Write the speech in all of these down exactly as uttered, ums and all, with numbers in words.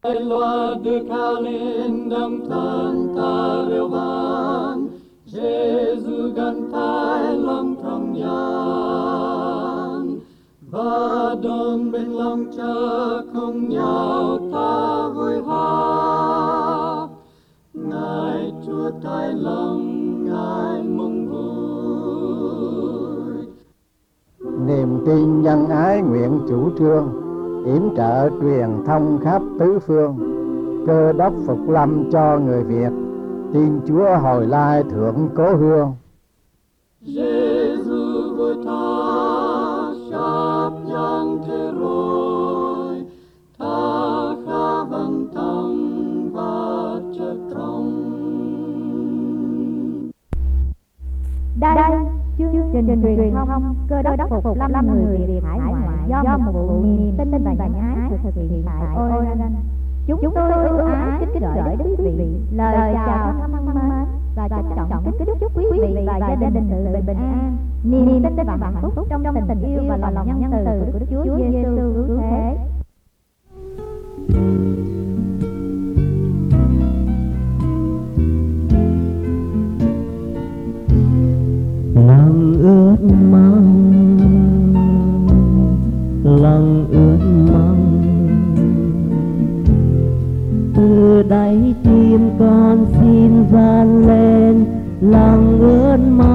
Loa được cao lên đồng thân ta reo vang, Giêsu gần thái lòng trong gian, và đón bên lòng cha cùng nhau ta vui hát. Ngài Chúa thái lòng, Ngài mong vui. Niềm tin nhân ái nguyện chủ trương, yểm trợ truyền thông khắp tứ phương. Cơ đốc phục lâm cho người Việt, tin Chúa hồi lai thượng cố hương. Giêsu với ta sắp giang thế rồi, ta khá vâng tâm và chất trong. Đây chương trình truyền thông Cơ đốc phục lâm người Việt hải ngoại do một vụ niềm tin và nhân ái được thực hiện tại Oregon. Chúng tôi ưu ái kính gửi đến quý vị lời chào thân mến và trân trọng kính chúc quý vị và gia đình sự bình an, niềm tin và hạnh phúc trong tình yêu và lòng nhân từ của Đức Chúa Giêsu cứu thế. Lòng ước mong, lòng ước mong, từ đáy tim con xin vang lên lòng ước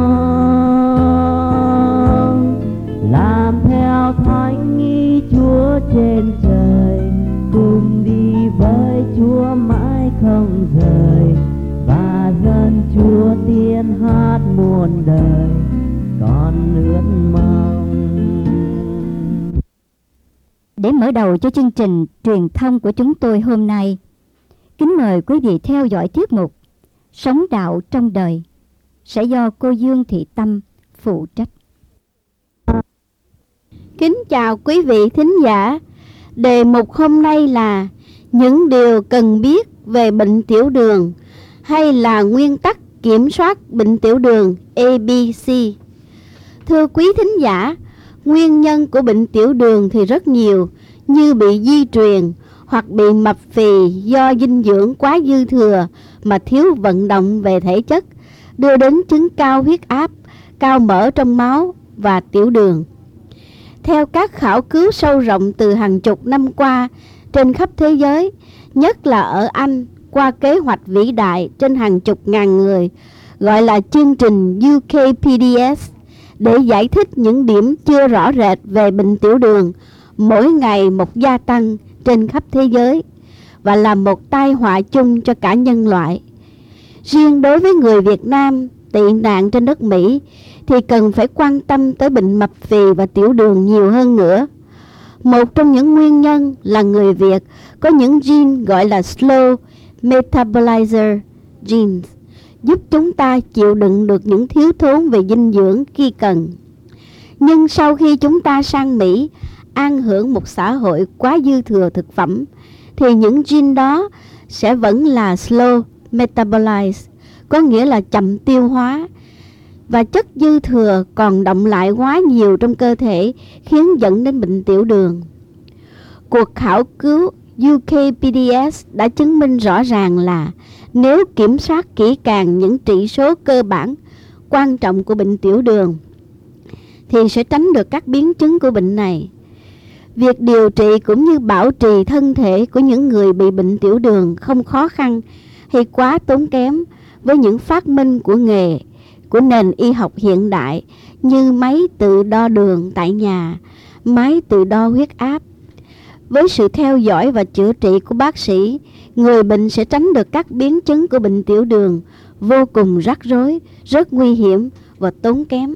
mong, làm theo thánh ý Chúa trên trời, cùng đi với Chúa mãi không rời, và dân Chúa tiên hát muôn đời con ước mong. Để mở đầu cho chương trình truyền thông của chúng tôi hôm nay, kính mời quý vị theo dõi tiết mục Sống đạo trong đời sẽ do cô Dương Thị Tâm phụ trách. Kính chào quý vị thính giả. Đề mục hôm nay là những điều cần biết về bệnh tiểu đường, hay là nguyên tắc kiểm soát bệnh tiểu đường A B C. Thưa quý thính giả, nguyên nhân của bệnh tiểu đường thì rất nhiều, như bị di truyền hoặc bị mập phì do dinh dưỡng quá dư thừa mà thiếu vận động về thể chất, đưa đến chứng cao huyết áp, cao mỡ trong máu và tiểu đường. Theo các khảo cứu sâu rộng từ hàng chục năm qua trên khắp thế giới, nhất là ở Anh, qua kế hoạch vĩ đại trên hàng chục ngàn người, gọi là chương trình U K P D S, để giải thích những điểm chưa rõ rệt về bệnh tiểu đường, mỗi ngày một gia tăng trên khắp thế giới, và là một tai họa chung cho cả nhân loại. Riêng đối với người Việt Nam tị nạn trên đất Mỹ thì cần phải quan tâm tới bệnh mập phì và tiểu đường nhiều hơn nữa. Một trong những nguyên nhân là người Việt có những gene gọi là slow metabolizer genes, giúp chúng ta chịu đựng được những thiếu thốn về dinh dưỡng khi cần. Nhưng sau khi chúng ta sang Mỹ, an hưởng một xã hội quá dư thừa thực phẩm, thì những gene đó sẽ vẫn là slow metabolize, có nghĩa là chậm tiêu hóa, và chất dư thừa còn động lại quá nhiều trong cơ thể, khiến dẫn đến bệnh tiểu đường. Cuộc khảo cứu U K P D S đã chứng minh rõ ràng là nếu kiểm soát kỹ càng những chỉ số cơ bản quan trọng của bệnh tiểu đường thì sẽ tránh được các biến chứng của bệnh này. Việc điều trị cũng như bảo trì thân thể của những người bị bệnh tiểu đường không khó khăn hay quá tốn kém với những phát minh của nghề, của nền y học hiện đại như máy tự đo đường tại nhà, máy tự đo huyết áp. Với sự theo dõi và chữa trị của bác sĩ, người bệnh sẽ tránh được các biến chứng của bệnh tiểu đường vô cùng rắc rối, rất nguy hiểm và tốn kém.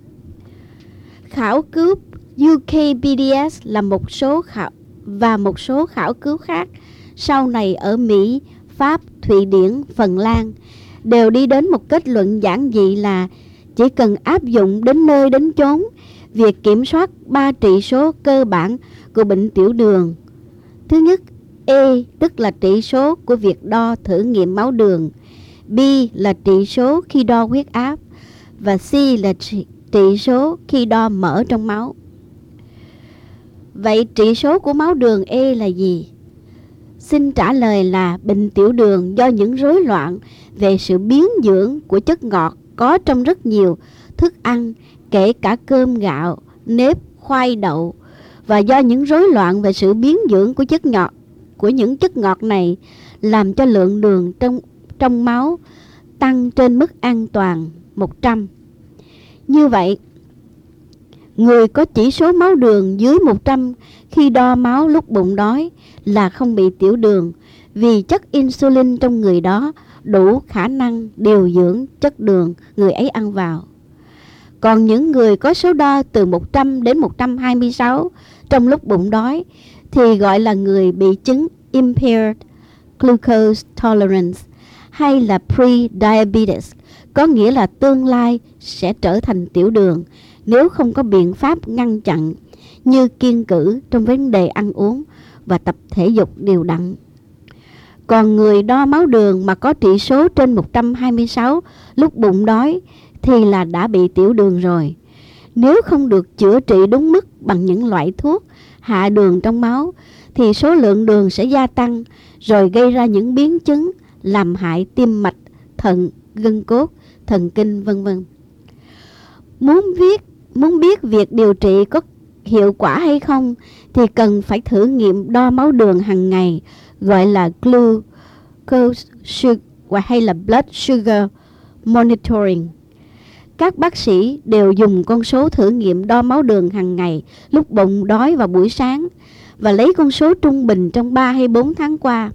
Khảo cứu U K P D S là một số khảo và một số khảo cứu khác sau này ở Mỹ, Pháp, Thụy Điển, Phần Lan đều đi đến một kết luận giản dị là chỉ cần áp dụng đến nơi đến chốn việc kiểm soát ba trị số cơ bản của bệnh tiểu đường. Thứ nhất, A tức là trị số của việc đo thử nghiệm máu đường, B là trị số khi đo huyết áp, và C là trị, trị số khi đo mỡ trong máu. Vậy trị số của máu đường E là gì? Xin trả lời là bệnh tiểu đường do những rối loạn về sự biến dưỡng của chất ngọt có trong rất nhiều thức ăn, kể cả cơm gạo, nếp, khoai đậu, và do những rối loạn về sự biến dưỡng của chất ngọt của những chất ngọt này làm cho lượng đường trong trong máu tăng trên mức an toàn một trăm. Như vậy, người có chỉ số máu đường dưới một trăm khi đo máu lúc bụng đói là không bị tiểu đường, vì chất insulin trong người đó đủ khả năng điều dưỡng chất đường người ấy ăn vào. Còn những người có số đo từ một trăm đến một trăm hai mươi sáu trong lúc bụng đói thì gọi là người bị chứng impaired glucose tolerance hay là pre-diabetes, có nghĩa là tương lai sẽ trở thành tiểu đường nếu không có biện pháp ngăn chặn như kiêng cữ trong vấn đề ăn uống và tập thể dục đều đặn. Còn người đo máu đường mà có trị số trên một trăm hai mươi sáu lúc bụng đói thì là đã bị tiểu đường rồi. Nếu không được chữa trị đúng mức bằng những loại thuốc hạ đường trong máu thì số lượng đường sẽ gia tăng, rồi gây ra những biến chứng làm hại tim mạch, thận, gân cốt, thần kinh, vân vân. Muốn biết muốn biết việc điều trị có hiệu quả hay không thì cần phải thử nghiệm đo máu đường hàng ngày, gọi là glucose sugar hay là blood sugar monitoring. Các bác sĩ đều dùng con số thử nghiệm đo máu đường hàng ngày lúc bụng đói vào buổi sáng và lấy con số trung bình trong ba hay bốn tháng qua.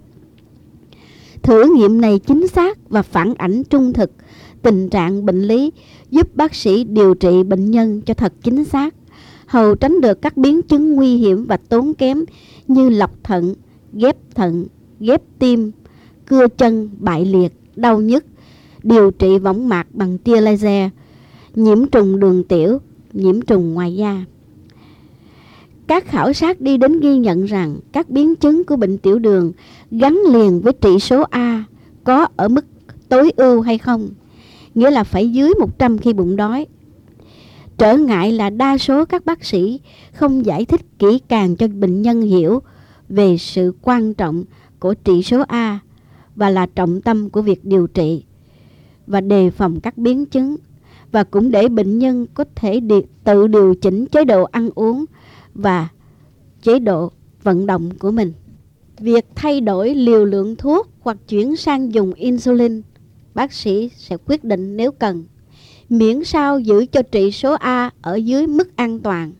Thử nghiệm này chính xác và phản ảnh trung thực tình trạng bệnh lý, giúp bác sĩ điều trị bệnh nhân cho thật chính xác, hầu tránh được các biến chứng nguy hiểm và tốn kém như lọc thận, ghép thận, ghép tim, cưa chân, bại liệt, đau nhức, điều trị võng mạc bằng tia laser, nhiễm trùng đường tiểu, nhiễm trùng ngoài da. Các khảo sát đi đến ghi nhận rằng các biến chứng của bệnh tiểu đường gắn liền với trị số A có ở mức tối ưu hay không, nghĩa là phải dưới một trăm khi bụng đói. Trở ngại là đa số các bác sĩ không giải thích kỹ càng cho bệnh nhân hiểu về sự quan trọng của trị số A và là trọng tâm của việc điều trị và đề phòng các biến chứng, và cũng để bệnh nhân có thể đi, tự điều chỉnh chế độ ăn uống và chế độ vận động của mình. Việc thay đổi liều lượng thuốc hoặc chuyển sang dùng insulin, bác sĩ sẽ quyết định nếu cần, miễn sao giữ cho trị số A ở dưới mức an toàn.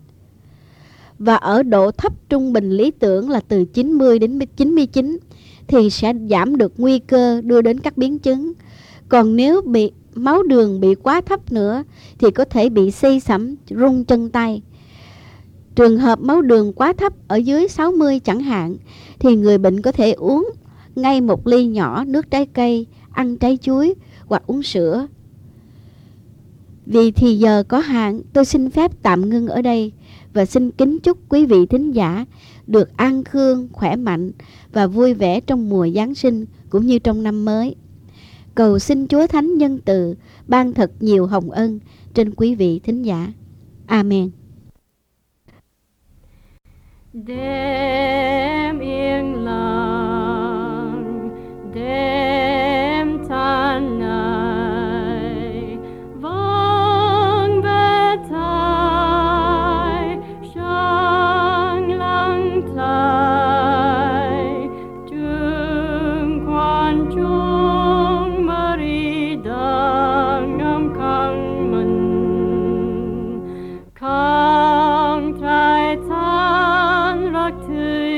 Và ở độ thấp trung bình lý tưởng là từ chín mươi đến chín mươi chín thì sẽ giảm được nguy cơ đưa đến các biến chứng. Còn nếu bị máu đường bị quá thấp nữa thì có thể bị xây sẩm, rung chân tay. Trường hợp máu đường quá thấp ở dưới sáu mươi chẳng hạn thì người bệnh có thể uống ngay một ly nhỏ nước trái cây, ăn trái chuối hoặc uống sữa. Vì thì giờ có hạn, tôi xin phép tạm ngưng ở đây và xin kính chúc quý vị thính giả được an khương, khỏe mạnh và vui vẻ trong mùa Giáng sinh cũng như trong năm mới. Cầu xin Chúa Thánh nhân từ ban thật nhiều hồng ân trên quý vị thính giả. Amen. Đêm yên lặng, đêm than này, vang về tai, sáng lắng tai, trường quan chuông Mary đang ngâm khăn mình, khăn trai than rắc thư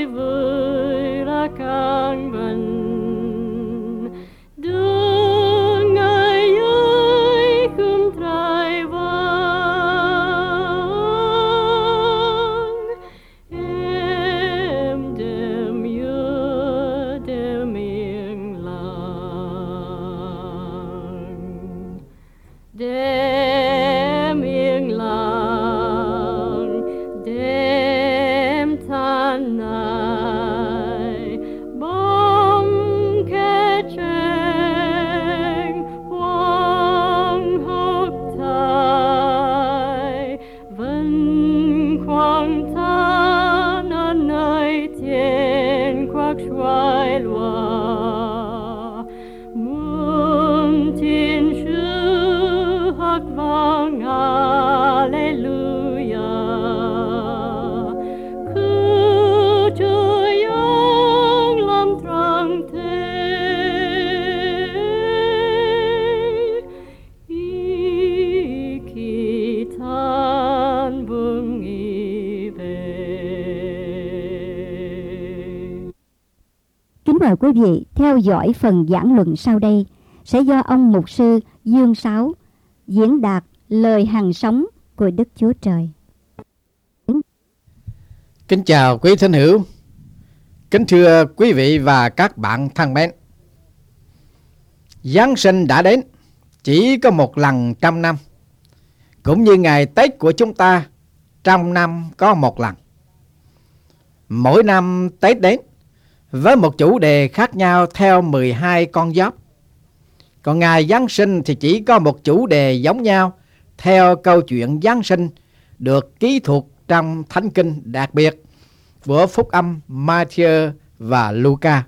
hoặc xoài loa, muôn thiên sứ hoặc vang Alleluia. Cứ trời ơn làm trăng thế, ý kỳ than vương ý về. Kính mời quý vị theo dõi phần giảng luận sau đây sẽ do ông mục sư Dương Sáu diễn đạt lời hằng sống của Đức Chúa Trời. Kính chào quý thính hữu, kính thưa quý vị và các bạn thân mến. Giáng sinh đã đến chỉ có một lần trăm năm, cũng như ngày Tết của chúng ta trong năm có một lần. Mỗi năm Tết đến với một chủ đề khác nhau theo mười hai con giáp. Còn ngày Giáng sinh thì chỉ có một chủ đề giống nhau theo câu chuyện Giáng sinh được ký thuật trong Thánh Kinh đặc biệt của Phúc âm Ma-thi-ơ và Lu-ca.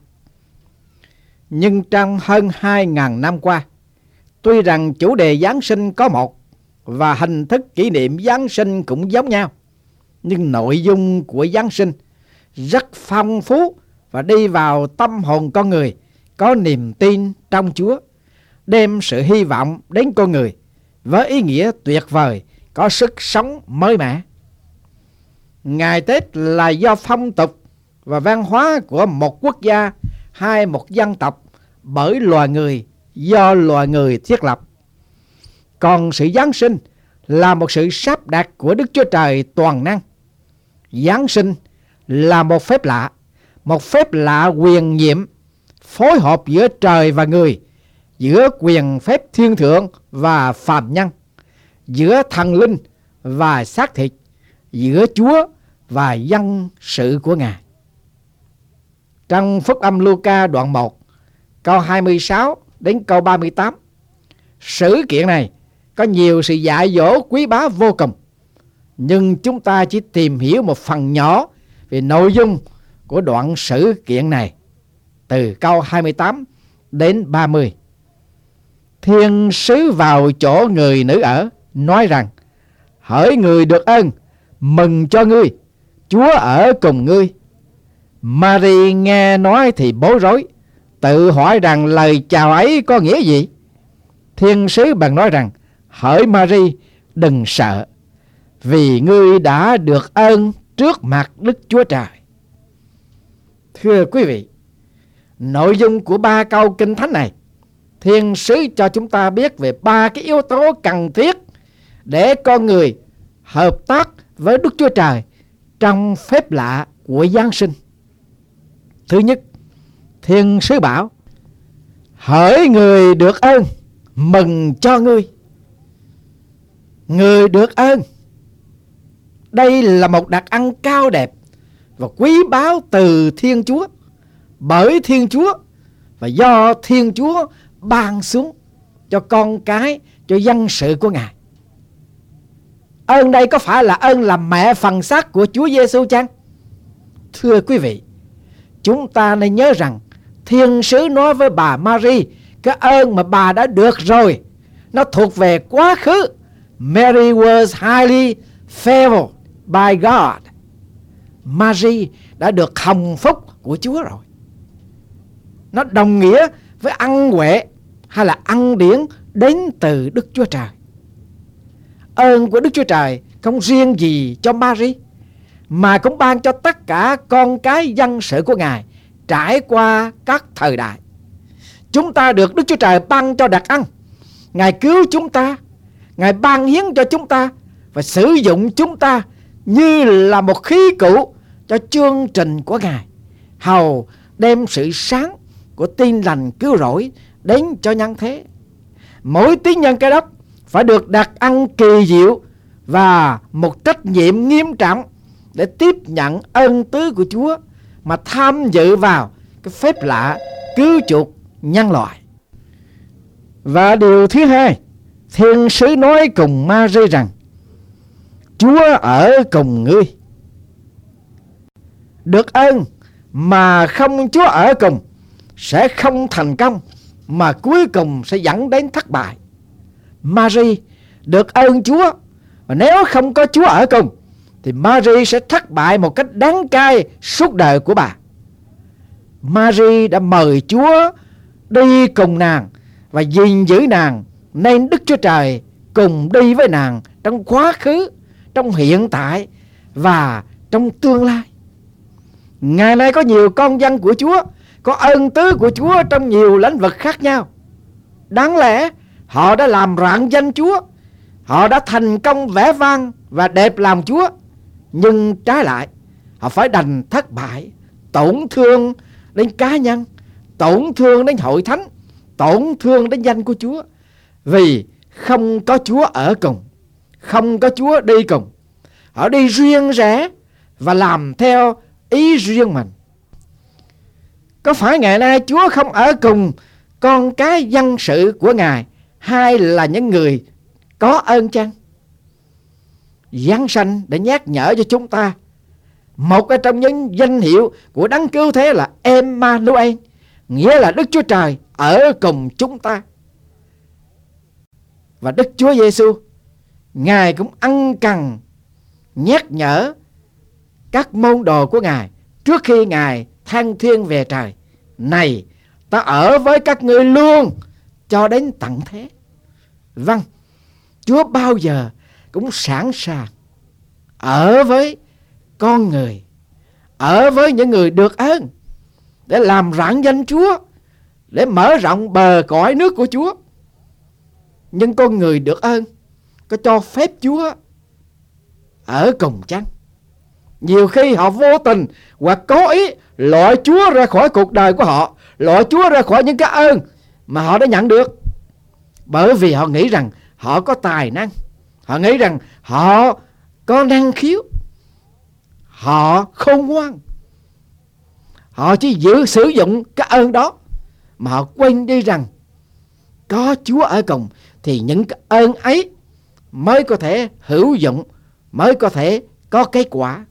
Nhưng trong hơn hai nghìn năm qua, tuy rằng chủ đề Giáng sinh có một và hình thức kỷ niệm Giáng sinh cũng giống nhau, nhưng nội dung của Giáng sinh rất phong phú và đi vào tâm hồn con người có niềm tin trong Chúa, đem sự hy vọng đến con người với ý nghĩa tuyệt vời, có sức sống mới mẻ. Ngày Tết là do phong tục và văn hóa của một quốc gia hay một dân tộc bởi loài người, do loài người thiết lập. Còn sự Giáng sinh là một sự sắp đặt của Đức Chúa Trời toàn năng. Giáng sinh là một phép lạ, một phép lạ quyền nhiệm, phối hợp giữa trời và người, giữa quyền phép thiên thượng và phàm nhân, giữa thần linh và xác thịt, giữa Chúa và dân sự của Ngài. Trong Phúc âm Lu-ca đoạn một, câu hai mươi sáu đến câu ba mươi tám, sự kiện này có nhiều sự dạy dỗ quý báu vô cùng, nhưng chúng ta chỉ tìm hiểu một phần nhỏ về nội dung của đoạn sự kiện này từ câu hai mươi tám đến ba mươi. Thiên sứ vào chỗ người nữ ở, nói rằng: hỡi người được ơn, mừng cho ngươi, Chúa ở cùng ngươi. Mary nghe nói thì bối rối, tự hỏi rằng lời chào ấy có nghĩa gì. Thiên sứ bèn nói rằng: hỡi Mary, đừng sợ, vì ngươi đã được ơn trước mặt Đức Chúa Trời. Thưa quý vị, nội dung của ba câu kinh thánh này, thiên sứ cho chúng ta biết về ba cái yếu tố cần thiết để con người hợp tác với Đức Chúa Trời trong phép lạ của Giáng sinh. Thứ nhất, thiên sứ bảo: hỡi người được ơn, mừng cho ngươi. Người được ơn, đây là một đặc ân cao đẹp và quý báu từ Thiên Chúa, bởi Thiên Chúa và do Thiên Chúa ban xuống cho con cái, cho dân sự của Ngài. Ơn đây có phải là ơn làm mẹ phần xác của Chúa Giêsu chăng? Thưa quý vị, chúng ta nên nhớ rằng thiên sứ nói với bà Mary, cái ơn mà bà đã được rồi, nó thuộc về quá khứ. Mary was highly favored by God. Mary đã được hồng phúc của Chúa rồi. Nó đồng nghĩa với ân huệ hay là ân điển đến từ Đức Chúa Trời. Ơn của Đức Chúa Trời không riêng gì cho Mary, mà cũng ban cho tất cả con cái dân sự của Ngài trải qua các thời đại. Chúng ta được Đức Chúa Trời ban cho đặc ân. Ngài cứu chúng ta, Ngài ban hiến cho chúng ta và sử dụng chúng ta như là một khí cụ cho chương trình của Ngài, hầu đem sự sáng của tin lành cứu rỗi đến cho nhân thế. Mỗi tín nhân Cơ Đốc phải được đặc ân kỳ diệu và một trách nhiệm nghiêm trọng để tiếp nhận ơn tứ của Chúa mà tham dự vào cái phép lạ cứu chuộc nhân loại. Và điều thứ hai, thiên sứ nói cùng Mary rằng: Chúa ở cùng ngươi. Được ơn mà không Chúa ở cùng sẽ không thành công, mà cuối cùng sẽ dẫn đến thất bại. Mary được ơn Chúa, và nếu không có Chúa ở cùng thì Mary sẽ thất bại một cách đáng cay suốt đời của bà. Mary đã mời Chúa đi cùng nàng và gìn giữ nàng, nên Đức Chúa Trời cùng đi với nàng trong quá khứ, trong hiện tại và trong tương lai. Ngày nay có nhiều con dân của Chúa có ơn tứ của Chúa trong nhiều lĩnh vực khác nhau. Đáng lẽ họ đã làm rạng danh Chúa, họ đã thành công vẻ vang và đẹp lòng Chúa, nhưng trái lại họ phải đành thất bại, tổn thương đến cá nhân, tổn thương đến hội thánh, tổn thương đến danh của Chúa, vì không có Chúa ở cùng, không có Chúa đi cùng. Họ đi riêng rẽ và làm theo ý riêng mình. Có phải ngày nay Chúa không ở cùng con cái dân sự của Ngài, hay là những người có ơn chăng? Giáng sanh để nhắc nhở cho chúng ta, một trong những danh hiệu của Đấng Cứu Thế là Emmanuel, nghĩa là Đức Chúa Trời ở cùng chúng ta. Và Đức Chúa Giêsu, Ngài cũng ân cần nhắc nhở các môn đồ của Ngài trước khi Ngài thăng thiên về trời: này, ta ở với các ngươi luôn cho đến tận thế. Vâng, Chúa bao giờ cũng sẵn sàng ở với con người, ở với những người được ơn, để làm rạng danh Chúa, để mở rộng bờ cõi nước của Chúa. Nhưng con người được ơn có cho phép Chúa ở cùng chăng? Nhiều khi họ vô tình hoặc cố ý loại Chúa ra khỏi cuộc đời của họ, loại Chúa ra khỏi những cái ơn mà họ đã nhận được, bởi vì họ nghĩ rằng họ có tài năng, họ nghĩ rằng họ có năng khiếu, họ khôn ngoan, họ chỉ giữ sử dụng cái ơn đó, mà họ quên đi rằng có Chúa ở cùng thì những cái ơn ấy mới có thể hữu dụng, mới có thể có kết quả.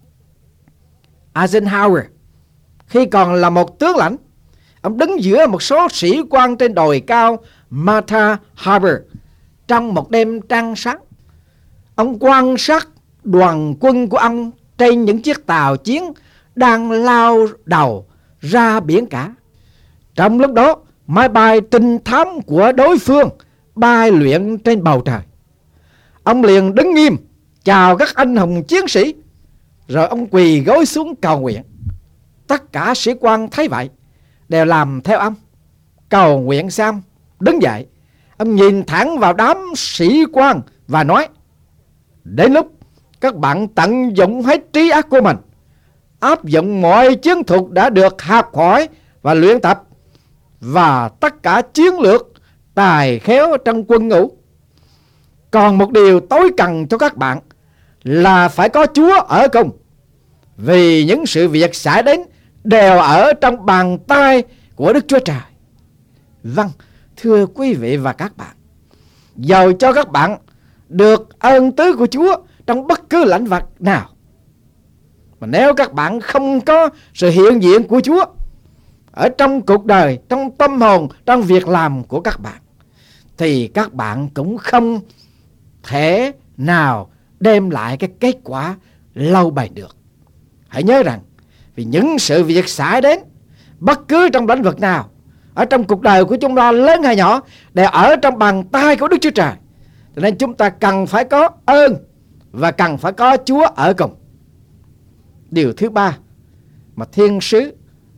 Eisenhower khi còn là một tướng lãnh, ông đứng giữa một số sĩ quan trên đồi cao Martha Harbor trong một đêm trăng sáng. Ông quan sát đoàn quân của ông trên những chiếc tàu chiến đang lao đầu ra biển cả. Trong lúc đó, máy bay trinh thám của đối phương bay luyện trên bầu trời. Ông liền đứng nghiêm chào các anh hùng chiến sĩ, rồi ông quỳ gối xuống cầu nguyện. Tất cả sĩ quan thấy vậy đều làm theo ông. Cầu nguyện xong, đứng dậy, ông nhìn thẳng vào đám sĩ quan và nói: đến lúc các bạn tận dụng hết trí óc của mình, áp dụng mọi chiến thuật đã được học hỏi và luyện tập, và tất cả chiến lược tài khéo trong quân ngũ. Còn một điều tối cần cho các bạn là phải có Chúa ở cùng, vì những sự việc xảy đến đều ở trong bàn tay của Đức Chúa Trời. Vâng, thưa quý vị và các bạn, dầu cho các bạn được ơn tứ của Chúa trong bất cứ lĩnh vực nào, mà nếu các bạn không có sự hiện diện của Chúa ở trong cuộc đời, trong tâm hồn, trong việc làm của các bạn, thì các bạn cũng không thể nào đem lại cái kết quả lâu bền được. Hãy nhớ rằng, vì những sự việc xảy đến bất cứ trong lĩnh vực nào ở trong cuộc đời của chúng ta, lớn hay nhỏ, đều ở trong bàn tay của Đức Chúa Trời. Cho nên chúng ta cần phải có ơn và cần phải có Chúa ở cùng. Điều thứ ba mà thiên sứ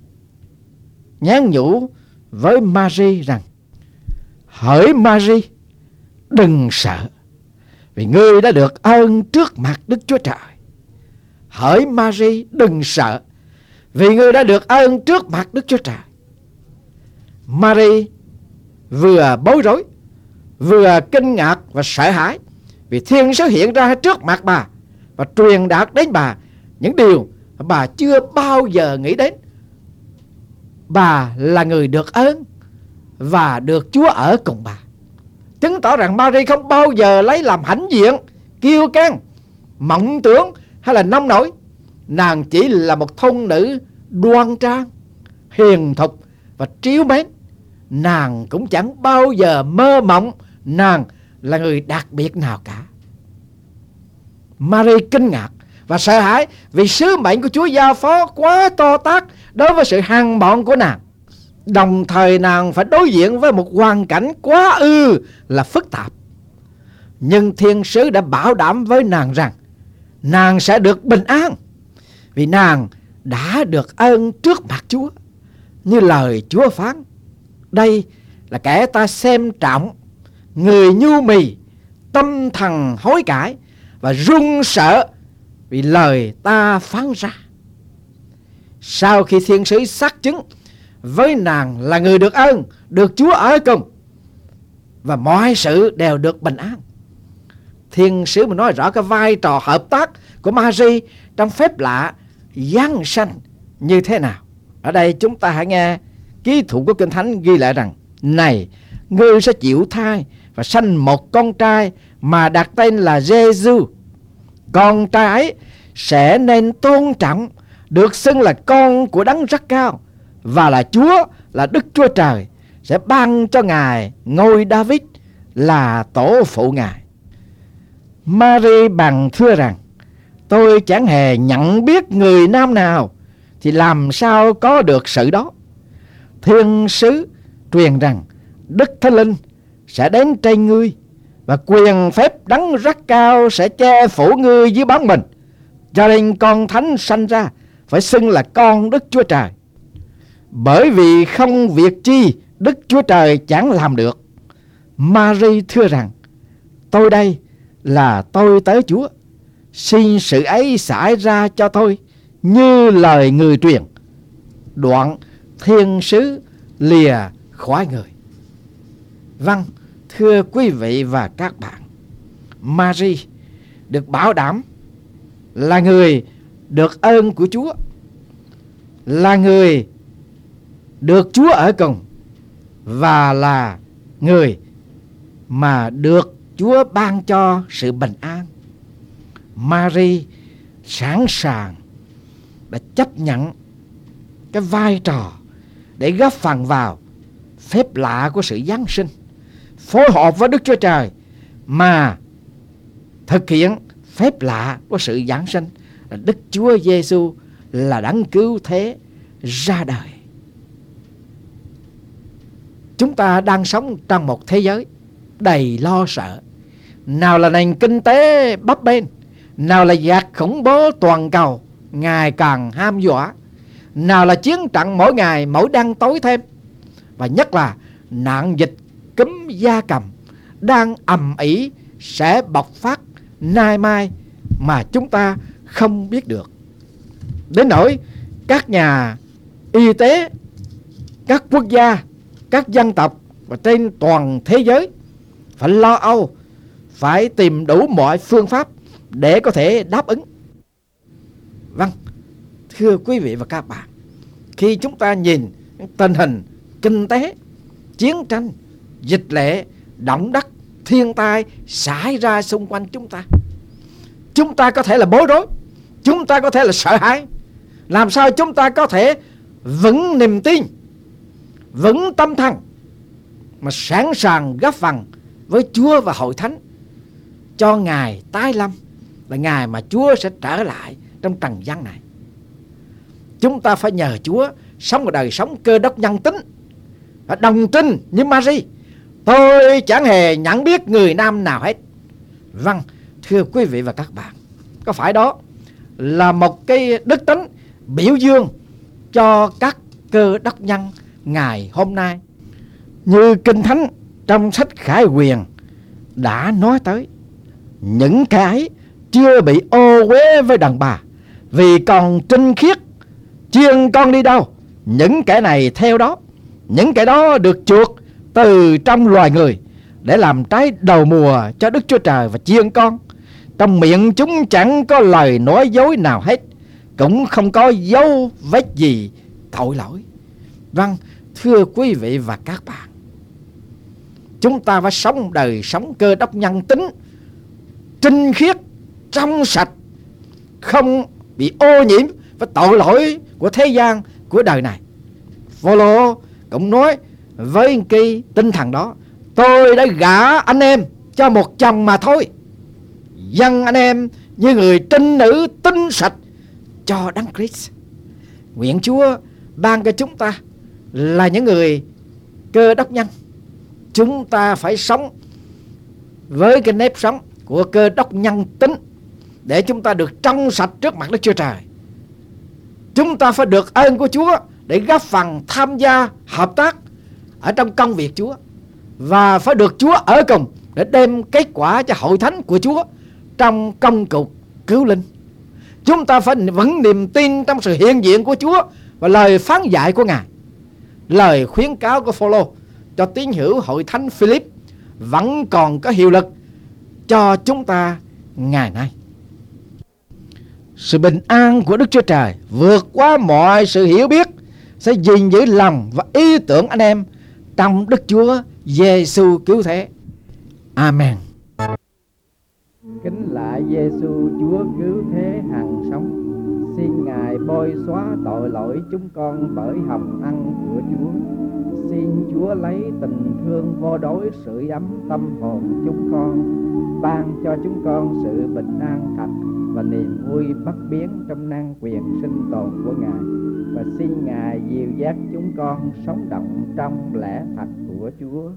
nhắn nhủ với Mary rằng: hỡi Mary, đừng sợ, vì ngươi đã được ơn trước mặt Đức Chúa Trời. Hỡi Mary, đừng sợ, vì ngươi đã được ơn trước mặt Đức Chúa Trời. Mary vừa bối rối, vừa kinh ngạc và sợ hãi, vì thiên sứ hiện ra trước mặt bà và truyền đạt đến bà những điều bà chưa bao giờ nghĩ đến. Bà là người được ơn và được Chúa ở cùng bà, chứng tỏ rằng Mary không bao giờ lấy làm hãnh diện, kiêu căng, mộng tưởng hay là nông nổi. Nàng chỉ là một thôn nữ đoan trang, hiền thục và trìu mến. Nàng cũng chẳng bao giờ mơ mộng nàng là người đặc biệt nào cả. Mary kinh ngạc và sợ hãi vì sứ mệnh của Chúa giao phó quá to tát đối với sự hằng mọn của nàng. Đồng thời nàng phải đối diện với một hoàn cảnh quá ư là phức tạp. Nhưng thiên sứ đã bảo đảm với nàng rằng nàng sẽ được bình an, vì nàng đã được ơn trước mặt Chúa. Như lời Chúa phán: đây là kẻ ta xem trọng, người nhu mì, tâm thần hối cải và run sợ vì lời ta phán ra. Sau khi thiên sứ xác chứng với nàng là người được ơn, được Chúa ở cùng và mọi sự đều được bình an, thiên sứ mà nói rõ cái vai trò hợp tác của Mary trong phép lạ giáng sanh như thế nào. Ở đây chúng ta hãy nghe ký thủ của Kinh Thánh ghi lại rằng: này, ngươi sẽ chịu thai và sanh một con trai mà đặt tên là Giê-xu. Con trai ấy sẽ nên tôn trọng, được xưng là con của Đấng Rất Cao, và là Chúa, là Đức Chúa Trời sẽ ban cho Ngài ngôi David là tổ phụ Ngài. Mary bằng thưa rằng: tôi chẳng hề nhận biết người nam nào, thì làm sao có được sự đó. Thiên sứ truyền rằng Đức Thánh Linh sẽ đến trên ngươi, và quyền phép Đấng Rất Cao sẽ che phủ ngươi dưới bóng mình, cho nên con thánh sanh ra phải xưng là con Đức Chúa Trời. Bởi vì không việc chi Đức Chúa Trời chẳng làm được. Mary thưa rằng: tôi đây là tôi tới Chúa, xin sự ấy xảy ra cho tôi như lời người truyền. Đoạn thiên sứ lìa khỏi người. Vâng, thưa quý vị và các bạn, Mary được bảo đảm là người được ơn của Chúa, là người được Chúa ở cùng, và là người mà được Chúa ban cho sự bình an. Mary sẵn sàng đã chấp nhận cái vai trò để góp phần vào phép lạ của sự Giáng sinh, phối hợp với Đức Chúa Trời mà thực hiện phép lạ của sự Giáng sinh là Đức Chúa Giêsu là Đấng cứu thế ra đời. Chúng ta đang sống trong một thế giới đầy lo sợ. Nào là nền kinh tế bấp bênh, nào là giặc khủng bố toàn cầu ngày càng ham dọa, nào là chiến trận mỗi ngày mỗi đang tối thêm, và nhất là nạn dịch cúm gia cầm đang ầm ĩ sẽ bộc phát nay mai mà chúng ta không biết được. Đến nỗi các nhà y tế, các quốc gia, các dân tộc và trên toàn thế giới phải lo âu, phải tìm đủ mọi phương pháp để có thể đáp ứng. Vâng, thưa quý vị và các bạn, khi chúng ta nhìn tình hình kinh tế, chiến tranh, dịch lệ, động đất, thiên tai xảy ra xung quanh chúng ta, chúng ta có thể là bối rối, chúng ta có thể là sợ hãi. Làm sao chúng ta có thể vững niềm tin, vững tâm thần mà sẵn sàng góp phần với Chúa và hội thánh cho Ngài tái lâm, là Ngài mà Chúa sẽ trở lại trong trần gian này. Chúng ta phải nhờ Chúa sống một đời sống Cơ Đốc nhân tính và đồng trinh như Mary: tôi chẳng hề nhận biết người nam nào hết. Vâng, thưa quý vị và các bạn, có phải đó là một cái đức tính biểu dương cho các Cơ Đốc nhân ngày hôm nay? Như Kinh Thánh trong sách Khải Huyền đã nói tới, những cái chưa bị ô uế với đàn bà, vì còn trinh khiết, chiên con đi đâu, những kẻ này theo đó. Những kẻ đó được chuộc từ trong loài người để làm trái đầu mùa cho Đức Chúa Trời và chiên con. Trong miệng chúng chẳng có lời nói dối nào hết, cũng không có dấu vết gì tội lỗi. Vâng, thưa quý vị và các bạn, chúng ta phải sống đời sống Cơ Đốc nhân tính, trinh khiết, trong sạch, không bị ô nhiễm với tội lỗi của thế gian, của đời này. Phaolô cũng nói với cái tinh thần đó: tôi đã gả anh em cho một chồng mà thôi, dâng anh em như người trinh nữ tinh sạch cho Đấng Christ. Nguyện Chúa ban cho chúng ta là những người Cơ Đốc nhân. Chúng ta phải sống với cái nếp sống của Cơ Đốc nhân tính, để chúng ta được trong sạch trước mặt Đức Chúa Trời. Chúng ta phải được ơn của Chúa để góp phần tham gia hợp tác ở trong công việc Chúa, và phải được Chúa ở cùng để đem kết quả cho hội thánh của Chúa trong công cuộc cứu linh. Chúng ta phải vẫn niềm tin trong sự hiện diện của Chúa và lời phán dạy của Ngài. Lời khuyến cáo của Phaolô cho tín hữu hội thánh Philip vẫn còn có hiệu lực cho chúng ta ngày nay. Sự bình an của Đức Chúa Trời vượt qua mọi sự hiểu biết sẽ gìn giữ lòng và ý tưởng anh em trong Đức Chúa Giêsu cứu thế. Amen. Kính lạy Giêsu Chúa cứu thế hằng sống, xin Ngài bôi xóa tội lỗi chúng con bởi hồng ân của Chúa. Xin Chúa lấy tình thương vô đối sưởi ấm tâm hồn chúng con, ban cho chúng con sự bình an thật và niềm vui bất biến trong năng quyền sinh tồn của Ngài. Và xin Ngài dìu dắt chúng con sống động trong lẽ thật của Chúa.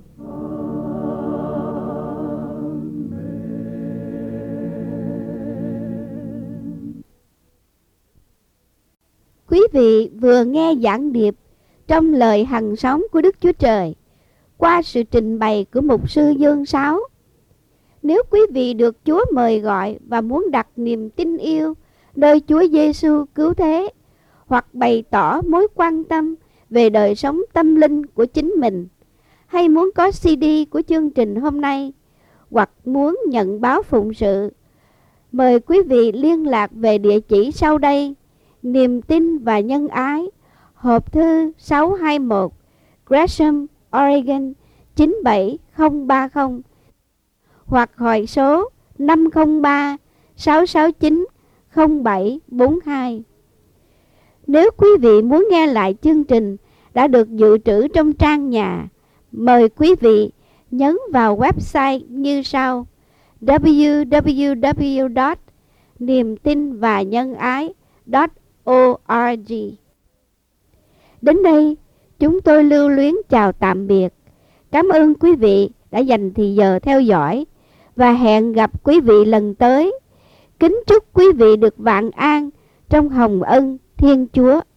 Quý vị vừa nghe giảng điệp trong lời hằng sống của Đức Chúa Trời qua sự trình bày của mục sư Dương Sáu. Nếu quý vị được Chúa mời gọi và muốn đặt niềm tin yêu nơi Chúa Giêsu cứu thế, hoặc bày tỏ mối quan tâm về đời sống tâm linh của chính mình, hay muốn có xê đê của chương trình hôm nay, hoặc muốn nhận báo phụng sự, mời quý vị liên lạc về địa chỉ sau đây: Niềm tin và Nhân ái, hộp thư sáu hai mốt, Gresham, Oregon chín bảy không ba không, hoặc hỏi số năm không ba sáu sáu chín không bảy bốn hai. Nếu quý vị muốn nghe lại chương trình đã được dự trữ trong trang nhà, mời quý vị nhấn vào website như sau: w w w chấm niềm tin và nhân ái chấm org. Đến đây, chúng tôi lưu luyến chào tạm biệt. Cảm ơn quý vị đã dành thời giờ theo dõi, và hẹn gặp quý vị lần tới. Kính chúc quý vị được vạn an trong hồng ân Thiên Chúa.